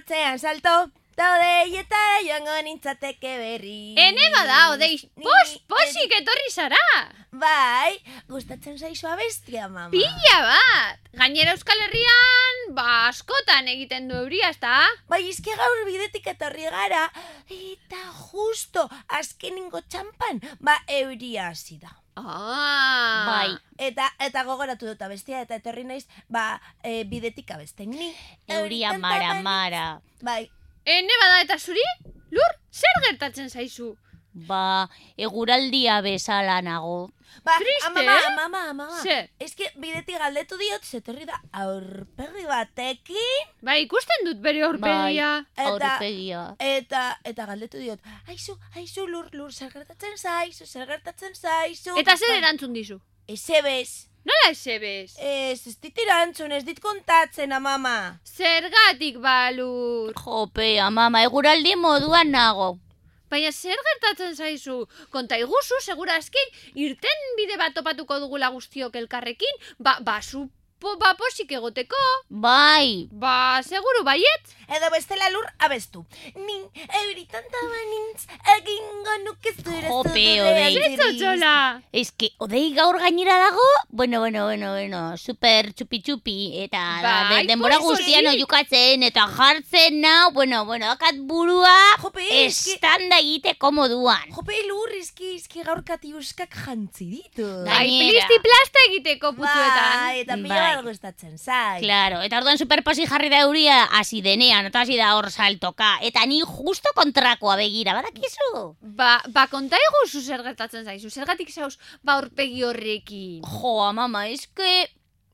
atzean salto, daudeietara joango nintzateke berri. Ene bada, odei, posik etorri zara. Bai, gustatzen zaizu abestia, mama. Pila bat. Gainera Euskal Herrian, askotan egiten du euria, ezta? Bai, izki gaur bidetik etorri gara, eta justo azkenengo txampan, euria hasi da. Bai. Eta gogoratu dut abestia, eta etorri naiz, bidetik abesten. Ni euria mara. Bai. Ene bada eta zuri? Lur, zer gertatzen zaizu? Eguraldia bezala nago. Triste, Mama. Zer? Eske bidetik galdetu diot, zetorri da aurpegi batekin. Bai, ikusten dut bere aurpegia. Aurpegia. Eta galdetu diot, aizu, lur, zer gertatzen zaizu. Eta zer erantzun dizu? Ezebez. Nola ezebez? Ez dit erantzun, ez dit kontatzen, mama. Zergatik balur? Jope, mama, eguraldi moduan nago. Baina zer gertatzen zaizu? Konta iguzu, segurazki, irten bide bat topatuko dugula guztiok elkarrekin, posik egoteko. Bai. Seguru baiet? Edo bestela lur abestu. Ni euritanta banintz egingo nuke zure Jope, Odei. Zetzotxola. Eske, Odei gaur gainera dago? Bueno, super txupi-txupi. Eta denbora guztian oiukatzen eta jartzen nau. Bueno, akat burua estanda egiteko moduan. Jope, lur, izki gaur katiuskak jantzi ditu. Plisti-plasta egiteko putuetan. Eta pila gustatzen zai. Claro, eta orduan superposi jarri da euria hasi denean, eta hasi da hor saltoka. Eta ni justo kontrakoa begira, badakizu? Konta iguzu zer gertatzen zaizu, zergatik zauz aurpegi horrekin. Mama, eske...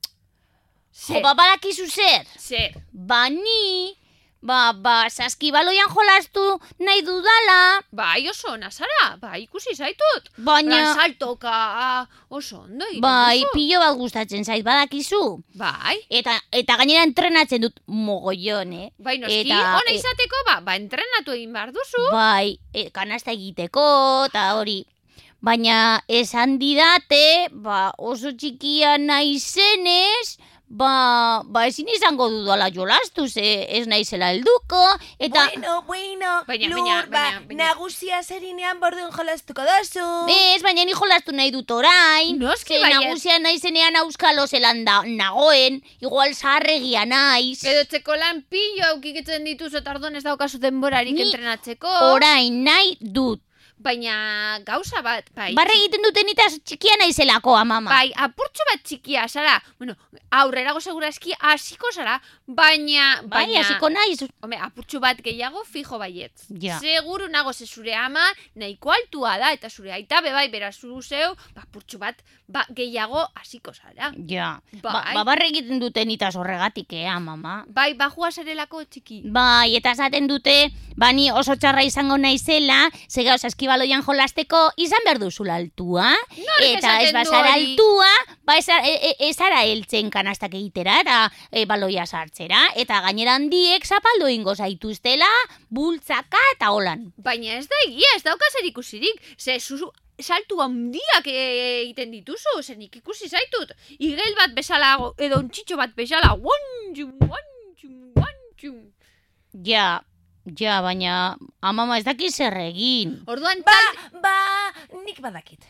Badakizu zer? Zer? Ni... saskibaloian jolastu nahi dudala. Bai, oso ona zara, ikusi zaitut. Baina... saltoka, oso ondo. Bai, pilo bat gustatzen zait, badakizu. Bai. Eta gainera entrenatzen dut mogollon, Bai, noski, ona izateko, entrenatu egin behar duzu. Bai, kanasta egiteko, eta hori. Baina esan didate, oso txikia naizenez... ezin izango dudala jolastu, ez naizela helduko, eta... Bueno, lur, nagusia zerinean bordun jolastuko dozu. Ez, baina ni jolastu nahi dut orain. Noski baiet. Nagusia naizenean auskalo zelan nagoen, igual zaharregia naiz. Edo txeko lan pillo aukiketzen dituzu eta orduan ez daukazu denborarik entrenatzeko. Orain nahi dut. Baina gauza bat, bai. Barre egiten duten eta txikia naizelako, mama. Bai, apurtxo bat txikia, zara. Bueno, aurrerago segurazki hasiko zara, baina... Bai, hasiko naiz. Home, apurtxo bat gehiago fijo baiet. Ja. Seguru nago ze zure ama nahiko altua da, eta zure aita bebai berazu zeu, apurtxo bat gehiago hasiko zara. Ja. Bai. Barre egiten duten itaz horregatik, mama. Bai, bajua zerelako txiki. Bai, eta esaten dute, bani oso txarra izango naizela, ze gauz askibaloian jolasteko izan behar duzula altua. Eta ez bazara altua, ez ara heltzen kanastak egitera eta baloia sartzera. Eta gainera handiek zapaldo ingo zaituztela, bultzaka eta holan. Baina ez da egia, ez dauka zer ikusirik. Ze saltu handiak egiten dituzu, nik ikusi zaitut. Igel bat bezala, edo ontxitxo bat bezala, Ja, baina amama ez daki zer egin. Orduan Nik badakit.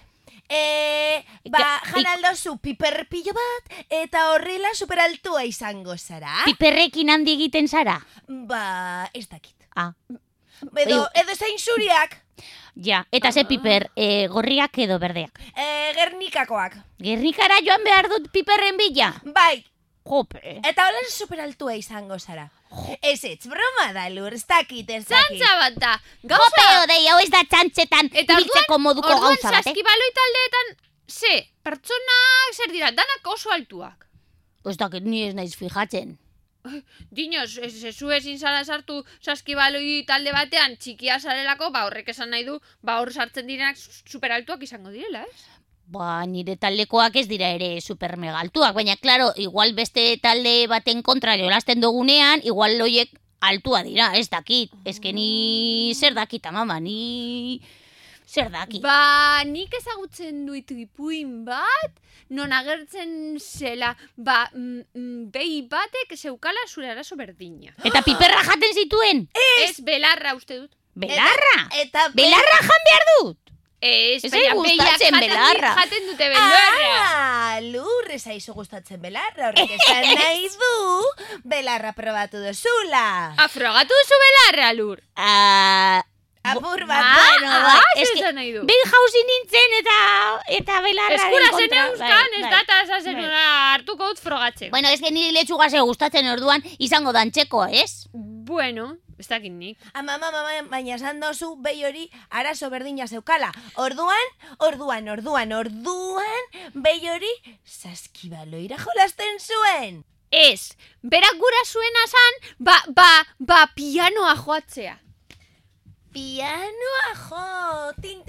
Janaldozu piperpillo bat, eta horrela superaltua izango zara. Piperrekin handi egiten zara? Ez dakit. Edo zein zuriak. Ja, eta ze piper, gorriak edo berdeak? Gernikakoak. Gernikara joan behar dut piperren bila? Bai. Jope. Eta hola superaltua izango zara. Ez broma da, lur, ez dakit. Txantza bat da. Jope, Odei, hau ez da txantzetan ibiltzeko moduko gauza bat, Orduan saskibaloi taldeetan, pertsonak zer dira, danak oso altuak. Ez dakit, ni ez naiz fijatzen. Dinos, zu ezin zara sartu saskibaloi talde batean txikia zarelako, horrek esan nahi du, hor sartzen direnak superaltuak izango direla, ez? Nire taldekoak ez dira ere super mega altuak, baina, klaro, igual beste talde baten kontra jolasten dugunean, igual loiek altua dira, ez dakit. Ez que ni zer dakit, mama, ni... Zer daki? Ba, nik ezagutzen duit ipuin bat, non agertzen zela, behi batek zeukala zure arazo berdina. Eta piperra jaten zituen? Ez belarra uste dut. Belarra? Eta Belarra jan behar dut? Ez, Ez baina zait behiak gustatzen belarra. jaten dute belarra. Lur, ez aizu gustatzen belarra, horrek esan nahi du, belarra probatu duzula. Frogatu duzu belarra, Lur. Apur bat, bueno, Zer nahi du? behin jauzi nintzen eta belarra Eskura zen euskan, ez data esazen hartuko dut frogatzen. Bueno, ez que niri letxuga ze gustatzen orduan izango dantxeko, ez? Bueno, ez dakit nik. Mama, baina esan dozu behi hori arazo berdina zeukala. Orduan, behi hori saskibaloira jolasten zuen. Ez, berak gura zuena zan, pianoa joatzea. Pianoa jo, tin.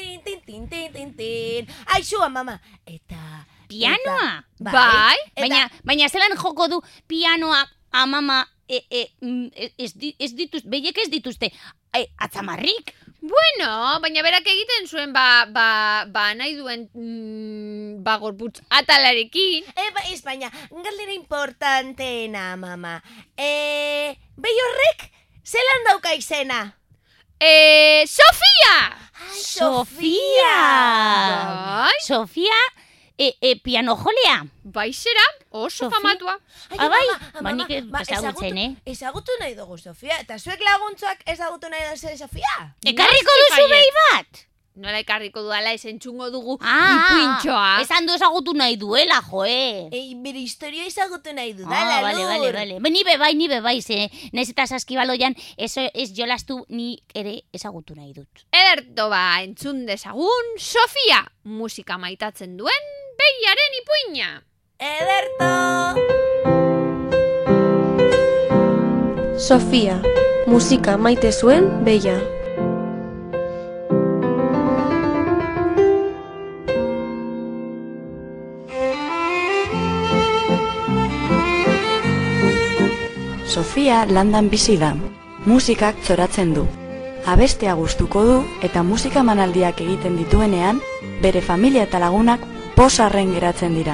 Aixua, mama, eta... Pianoa? Bai? Baina zelan joko du pianoak amama behiek ez dituzte atzamarrik? Bueno, baina berak egiten zuen, nahi duen, gorputz atalarekin. Ez baina, galdera importanteena, mama. Behi horrek, zelan dauka izena? Sofia! Sofia! Bai? Sofia, piano jolea? Bai zera, oso Sofia? famatua. Bai, nik ezagutzen, Ezagutu nahi dugu Sofia, eta zuek laguntzuak ezagutu nahi dugu Sofia? Ekarriko Noski duzu baietz. behi bat? Nola ekarriko dudala esentzungo dugu ipuintxoa. Esan du ezagutu nahi duela, joe. Bere historia ezagutu nahi dudala, Lur. Vale. Ni bebai, ze naiz eta saskibaloian ez jolastu ni ere ezagutu nahi dut. Ederto entzun dezagun, Sofia, musika maitatzen duen behiaren ipuina. Ederto! Sofia, musika maite zuen behia. Sofia landan bizi da. Musikak zoratzen du. Abestea gustuko du eta musika manaldiak egiten dituenean, bere familia eta lagunak pozarren geratzen dira.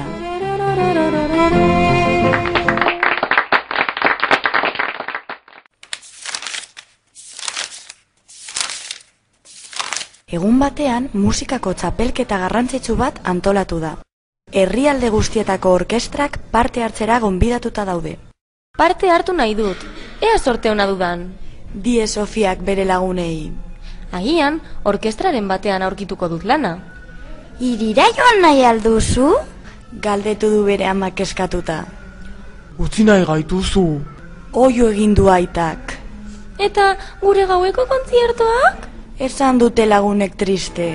Egun batean musikako txapelketa garrantzitsu bat antolatu da. Herrialde guztietako orkestrak parte hartzera gonbidatuta daude. Parte hartu nahi dut, ea sorte ona dudan. Die Sofiak bere lagunei. Agian, orkestraren batean aurkituko dut lana. Irira joan nahi alduzu? Galdetu du bere amak eskatuta. Utzi nahi gaituzu. Oio egin du aitak. Eta gure gaueko kontziertoak? Esan dute lagunek triste.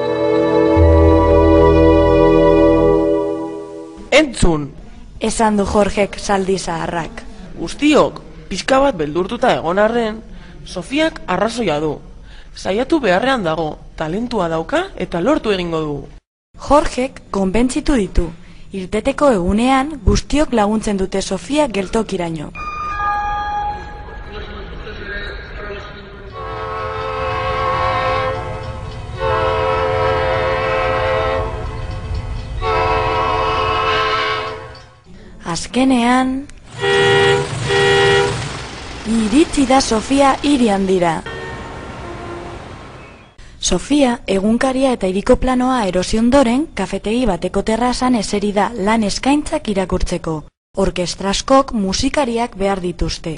Entzun! Esan du Jorgek zaldi zaharrak. Guztiok, pixka bat beldurtuta egon arren, Sofiak arrazoia du. Saiatu beharrean dago, talentua dauka eta lortu egingo du. Jorgek konbentzitu ditu. Irteteko egunean guztiok laguntzen dute Sofia geltokiraino. Azkenean... iritsi da Sofia hiri handira. Sofia egunkaria eta hiriko planoa erosi ondoren kafetegi bateko terrazan eseri da lan eskaintzak irakurtzeko. Orkestraskok musikariak behar dituzte.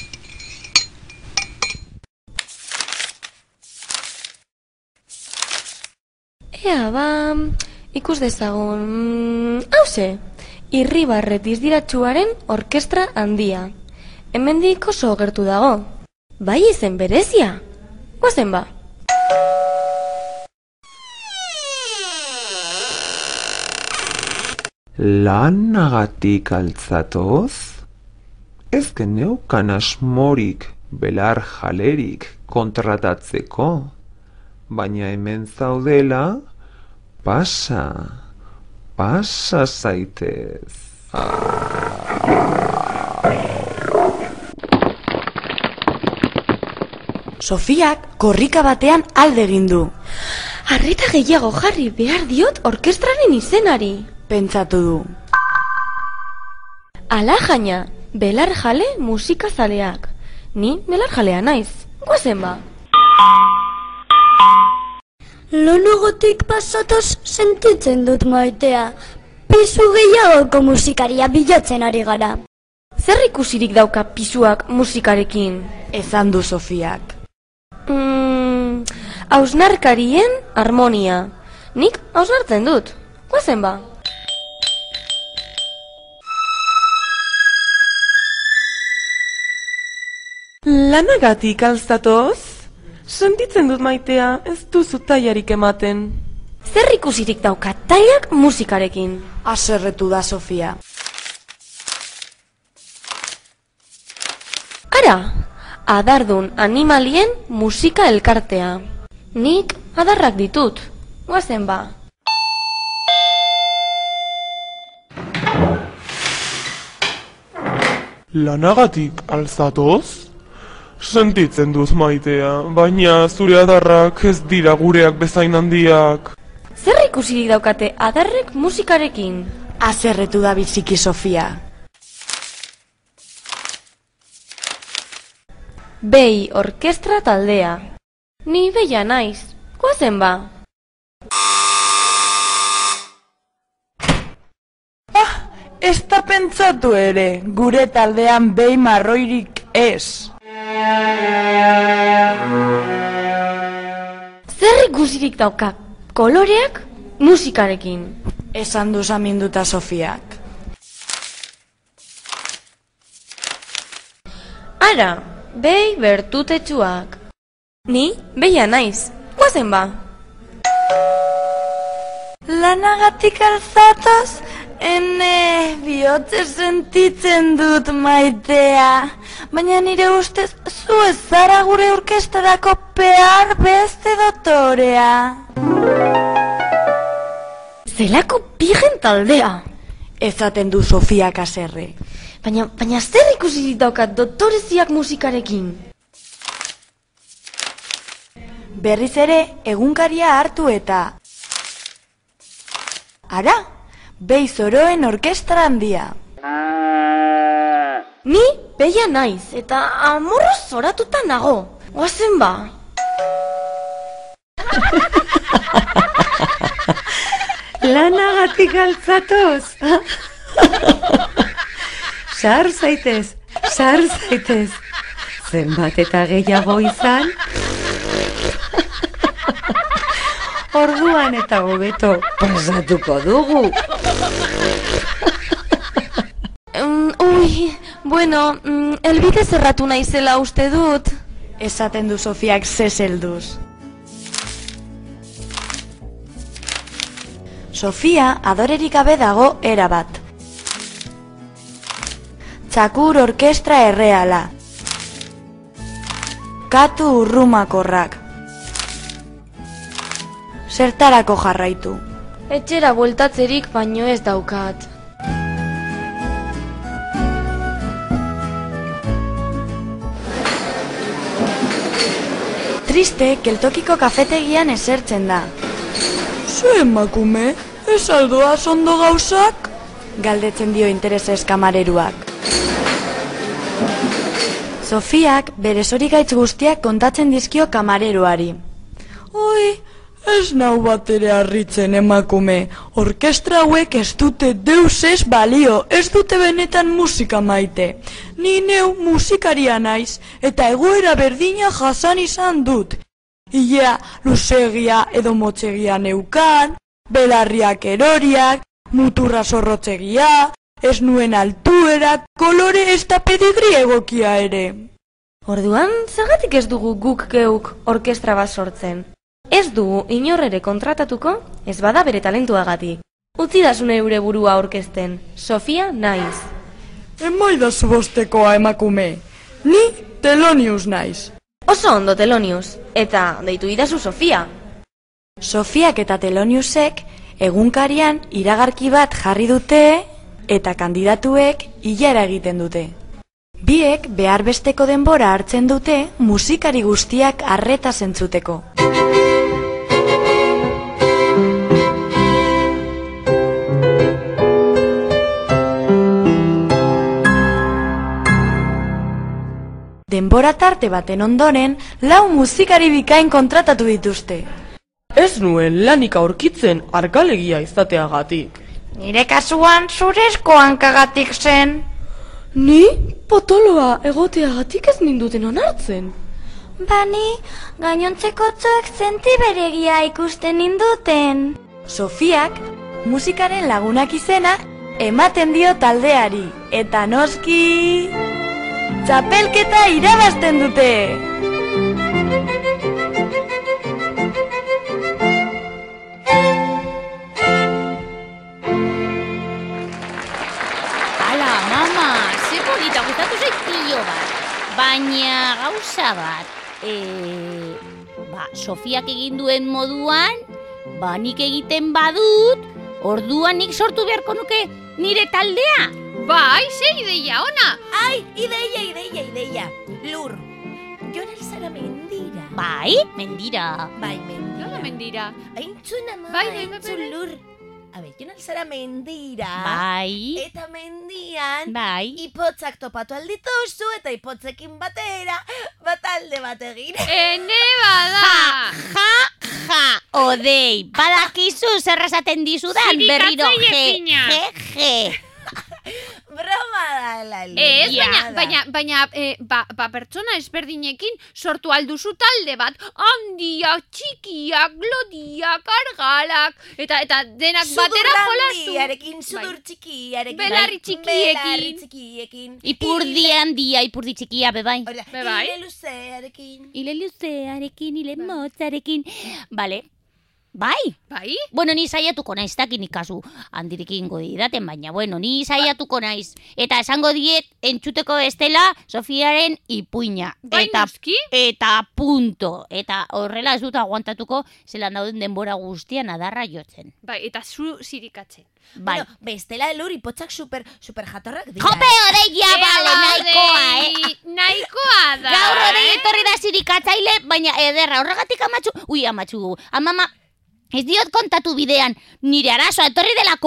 Ea, ikus dezagun... hauze, Irribarret Izdiratsuaren orkestra handia. Hemendik oso gertu dago. Bai izen berezia. Goazen ba. Lanagatik altzatoz? Ez geneukan asmorik belar jalerik kontratatzeko, baina hemen zaudela, pasa zaitez. Sofiak korrika batean alde egin du. Arreta gehiago jarri behar diot orkestraren izenari. Pentsatu du. Ala jaina, belarjale musikazaleak. Ni belarjalea naiz, goazen ba. Lonugotik pasatoz sentitzen dut maitea. Pisu gehiagoko musikaria bilatzen ari gara. Zer ikusirik dauka pisuak musikarekin? Esan du Sofiak. Hausnarkarien harmonia. Nik hausnartzen dut, goazen ba. Lanagatik alzatoz? Sentitzen dut maitea, ez duzu tailarik ematen. Zer ikusirik dauka tailak musikarekin? Haserretu da Sofia. Ara, adardun animalien musika elkartea. Nik adarrak ditut, goazen ba. Lanagatik alzatoz? Sentitzen dut maitea, baina zure adarrak ez dira gureak bezain handiak. Zer ikusirik daukate adarrek musikarekin? Haserretu da biziki Sofia. Bei orkestra taldea. Ni beia naiz, goazen ba. Ez da pentsatu ere, gure taldean behi marroirik ez. Zer ikusirik dauka koloreak musikarekin? Esan du saminduta Sofiak. Ara, behi bertutetsuak. Ni beia naiz, goazen ba. Lanagatik alzatoz, ene bihotze sentitzen dut maitea. Baina nire ustez zu ez zara gure orkestrarako behar beste dotorea. Zelako pigen taldea. Ezaten du Sofiak haserre. Baina zer ikusirik daukat doktoreziak musikarekin? Berriz ere egunkaria hartu eta... Ara, behi zoroen orkestra handia. Ni beia naiz eta amorroz zoratuta nago. Goazen ba. Lanagatik altzatoz. Sar zaitez. Zenbat eta gehiago izan. Orduan eta hobeto pasatuko dugu. Elbide zerratu naizela uste dut. Esaten du Sofiak zezelduz. Sofia adorerik gabe dago erabat. Txakur orkestra erreala. Katu urrumakorrak. Zertarako jarraitu. Etxera bueltatzerik baino ez daukat. Triste, geltokiko kafetegian esertzen da. Ze emakume, ez aldoa ondo gauzak? Galdetzen dio interesez kamareruak. Sofiak bere zorigaitz guztiak kontatzen dizkio kamareruari. Oi, ez nau bat ere harritzen emakume. Orkestra hauek ez dute deus ez balio, ez dute benetan musika maite. Ni neu musikaria naiz, eta egoera berdina jasan izan dut. Ilea luzegia edo motzegia neukan, belarriak eroriak, muturra zorrotzegia, ez nuen altuerak, kolore ez da pedigri egokia ere. Orduan, zergatik ez dugu guk geuk orkestra bat sortzen? Ez dugu inorrere kontratatuko, ez bada bere talentuagatik. Utzidazune eure burua orkesten, Sofia naiz. Emaidazu bostekoa emakume, ni Telonius naiz. Oso ondo Telonius, eta deitu idazu Sofia. Sofiak eta Teloniusek egunkarian iragarki bat jarri dute eta kandidatuek ilara egiten dute. Biek behar besteko denbora hartzen dute musikari guztiak arreta zentzuteko. Denbora tarte baten ondoren, 4 musikari bikain kontratatu dituzte. Ez nuen lanik aurkitzen arkalegia izateagatik. Nire kasuan zurezko hankagatik zen. Ni potoloa egoteagatik ez ninduten onartzen. Bani, gainontzekotzoek zentiberegia ikusten ninduten. Sofiak musikaren lagunak izena ematen dio taldeari. Eta noski... txapelketa irabazten dute! Ala, mama, ze polita, gustatu zait pilo bat. Baina gauza bat, Sofiak egin duen moduan, nik egiten badut, orduan nik sortu beharko nuke nire taldea. Bai, ze ideia ona! Ai, ideia. Lur, jon alzara mendira. Bai, mendira. Bai, mendira. Nola mendira? Aintzun ama, Bai, aintzun lur. A ber, jon alzara mendira. Bai. Eta mendian, Bai. ipotzak topatu aldituzu eta ipotzekin batera, batalde bat egin. Ene bada! Ja, odei, badakizu zer esaten dizudan berriro, Zirikatzaile fina. Broma da, Lali. Ez, Ja. baina, pertsona ezberdinekin sortu alduzu talde bat, handiak, txikiak, glodiak, argalak, eta denak batera jolastu. Sudur sudur txikiarekin. Belarri txikiekin. Belarri txikiekin. Ipurdi handia, ipurdi txikia, bebai. Hori da, Bai. ile luzearekin. Ile luzearekin, ile motzarekin. Bale, bai. Bai? Bueno, ni saiatuko naiz, dakin ikazu handirekin didaten, baina bueno, ni saiatuko naiz. Eta esango diet, entzuteko estela, Sofiaren ipuina. Bai, Eta noski? Eta punto. Eta horrela ez dut aguantatuko, zelan dauden denbora guztian adarra jotzen. Bai, eta zu zirikatzen. Bai. Bueno, bestela lur ipotzak super jatorrak dira. Jope, odeia, bale, nahikoa, Nahikoa da. Gaur odei etorri da zirikatzaile, baina ederra, horregatik amatxu, amama, ez diot kontatu bidean, nire arazoa etorri delako,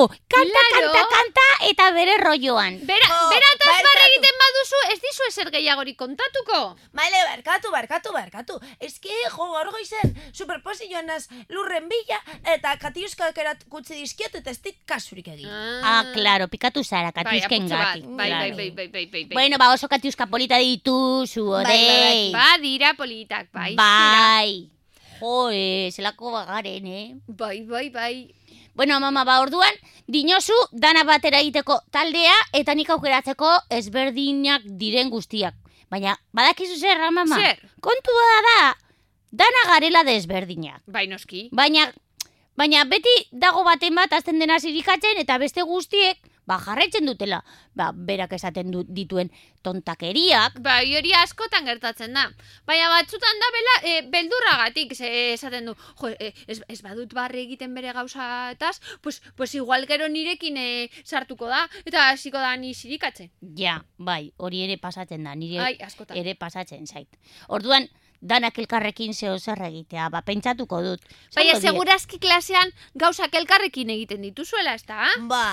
kanta, eta bere rolloan. Berataz barkatu. barra egiten baduzu, ez dizu ezer gehiagorik kontatuko. Maile, barkatu. Eski, gaur goizen, superposioan naz lurren bila, eta katiuskak erakutsi dizkiot, eta ez dit kasurik egin. Claro, pikatu zara, katiusken gatik. Bai. Bueno, oso katiuska polita dituzu, odei. Dira politak, bai. Bai. Joe, zelako bagaren, Bai. Bueno, mama, orduan, dinozu dana batera egiteko taldea, eta nik aukeratzeko ezberdinak diren guztiak. Baina, badakizu zer, mama? Zer? Kontua da, dana garela desberdinak. Bai, noski. Baina beti dago baten bat azten dena zirikatzen, eta beste guztiek, jarraitzen dutela, berak esaten dituen tontakeriak. Bai, hori askotan gertatzen da. Baina batzutan da beldurragatik esaten du. Jo, ez badut barri egiten bere gauzaetaz, pues igual gero nirekin sartuko da, eta hasiko da ni zirikatzen. Ja, bai, hori ere pasatzen da, nire askotan. ere pasatzen zait. Orduan, danak elkarrekin zeo zer egitea, pentsatuko dut. Baina, segurazki klasean gauzak elkarrekin egiten dituzuela, ez da?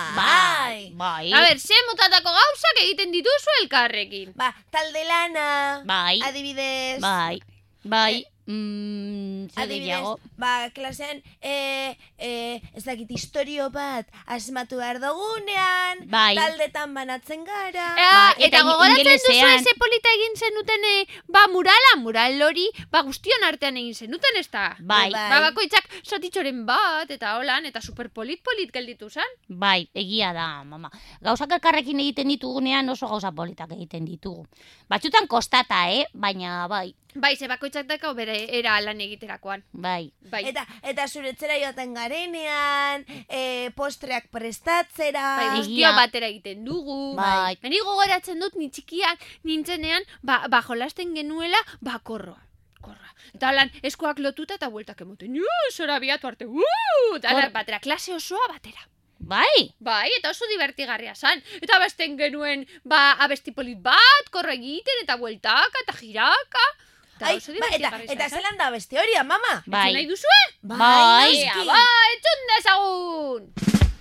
Bai. A ber, ze motatako gauzak egiten dituzu elkarrekin? Talde lana. Bai. Adibidez. Bai. Zer gehiago? Klasean, ez dakit historio bat asmatu behar dugunean, Bai. taldetan banatzen gara. Eta gogoratzen duzu eze polita egin zenuten, mural hori, guztion artean egin zenuten, ez da? Bai. Bakoitzak zatitxoren bat, eta holan, eta superpolit gelditu zen. Bai, egia da, mama. Gauzak elkarrekin egiten ditugunean oso gauza politak egiten ditugu. Batzutan kostata, baina bai. Bai, ze bakoitzak dako bere era lan egiterakoan. Bai. Eta zuretzera joaten garenean, postreak prestatzera. Bai, guztio batera egiten dugu. Bai. Ni gogoratzen dut, ni txikiak nintzenean, jolasten genuela, korroa. Eta lan, eskuak lotuta eta bueltak emoten. Zora biatu arte. Eta batera, klase osoa batera. Bai? Bai, eta oso divertigarria zan. Eta abesten genuen, abesti polit bat, korro egiten, eta bueltaka, eta jiraka. Eta oso divertigarria zan. Eta zelan da abesti hori, mama? Bai. Entzun nahi duzue? Bai. Ea, entzun dezagun!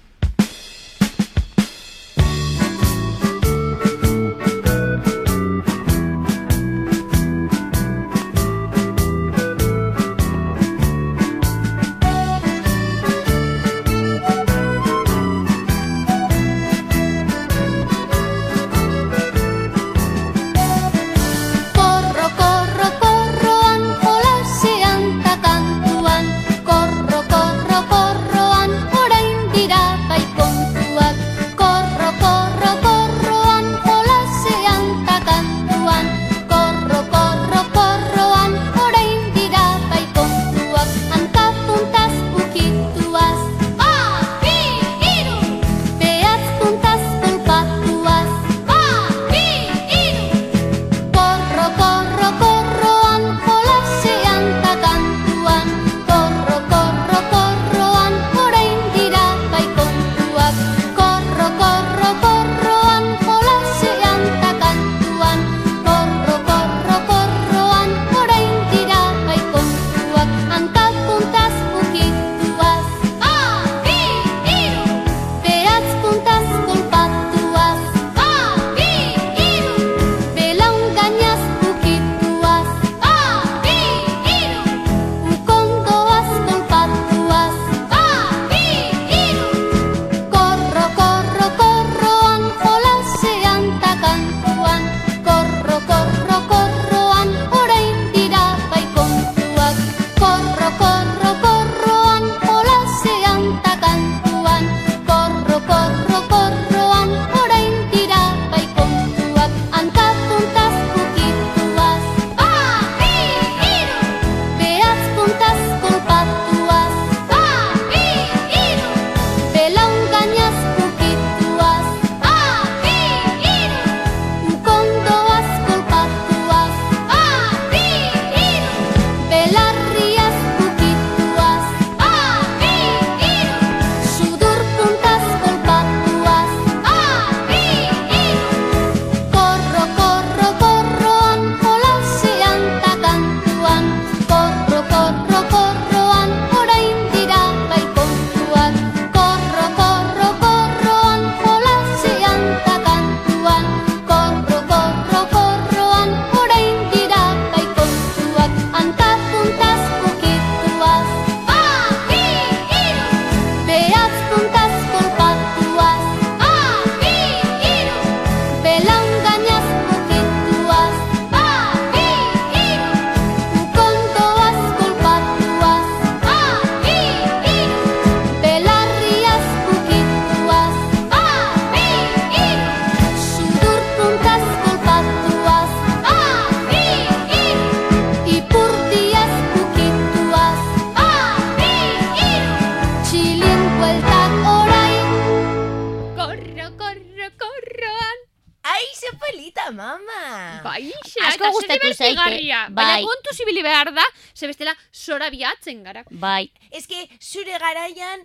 Asko gustatu zaite. Baina kontuz ibili behar da, ze bestela zora biatzen gara. Bai. Eske zure garaian,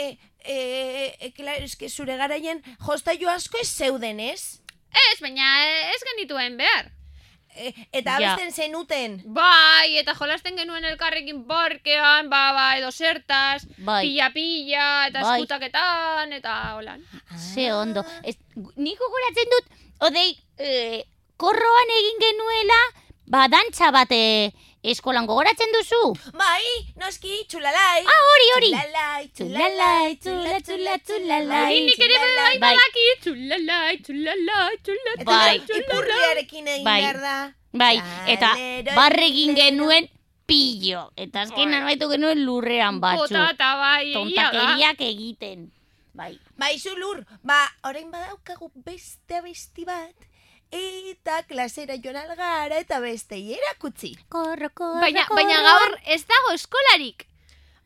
eske zure garaian jostailu asko ez zeuden, ez? Ez, baina ez genituen behar. Eta abesten zenuten. Bai, eta jolasten genuen elkarrekin parkean, edo zertaz, pilla-pilla, eta eskutaketan, eta holan. Ze ondo. Nik gogoratzen dut, odei, korroan egin genuela, dantza bat eskolan gogoratzen duzu? Bai, noski, txulalai. Hori. Txulalai, txulalai. Hori nik ere bai badaki, txulalai. Bai, ipurriarekin egin behar da. Bai, eta barre egin genuen pillo. Eta azkenan baitu genuen lurrean batzu. Potata bai, tontakeriak egiten. Bai. Bai, zu lur, orain badaukagu beste abesti bat. Eta klasera joan algara eta bestei erakutsi. Korro. Baina gaur ez dago eskolarik.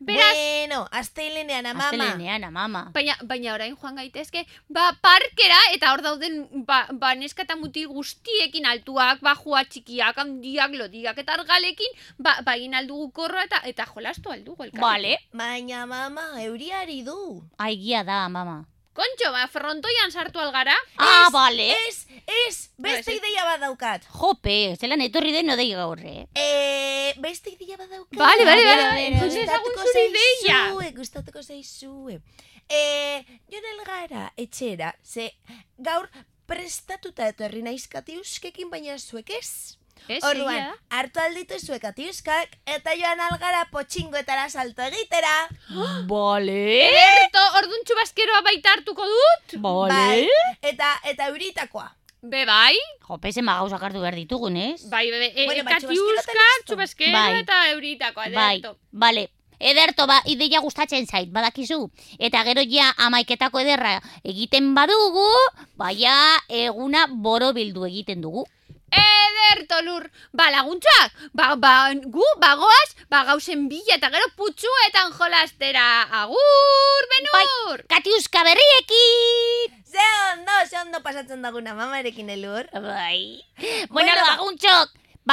Beraz, Bueno, astelenean, mama. Astelenean, mama. baina orain joan gaitezke, parkera, eta hor dauden, neska eta mutil guztiekin altuak, bajua txikiak, handiak, lodiak, eta argalekin, egin aldugu korroa eta jolastu aldugu elkarrekin. Vale. Baina, mama, euriari du. Aigia da, mama. Kontxo, frontoian sartu algara. Vale. Beste ideia bat daukat. Jope, zelan etorri den odei gaur, Beste ideia bat daukat. Bale. Gustatuko zaizue. Jon Elgara etxera, ze gaur prestatuta etorri naiz Katiuskekin, baina zuek ez? Orduan, hartu alditu zuek Katiuskak, eta joan algara potxingoetara salto egitera. Vale. Ederto, orduan txubaskeroa baita hartuko dut? Vale. Eta euritakoa. Bai. Jope, zema gauzak hartu behar ditugun, ez? Bai, Bueno, Katiuskak, txubaskero Bai. eta euritakoa, ederto. Vale. Ederto, ideia gustatzen zait, badakizu. Eta gero ja amaiketako ederra egiten badugu, baina eguna borobildu egiten dugu. Ederto, Lur. Laguntxoak, gu bagoaz, gauzen bila eta gero putxuetan jolastera. Agur, Benur! Katiuska berriekin! Ze ondo pasatzen daguna mamarekin, Elur. Bai. Bueno, laguntxok,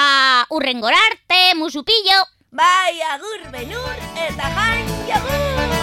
urrengor arte, musupillo. Bai, agur, Benur, eta jan, jagur!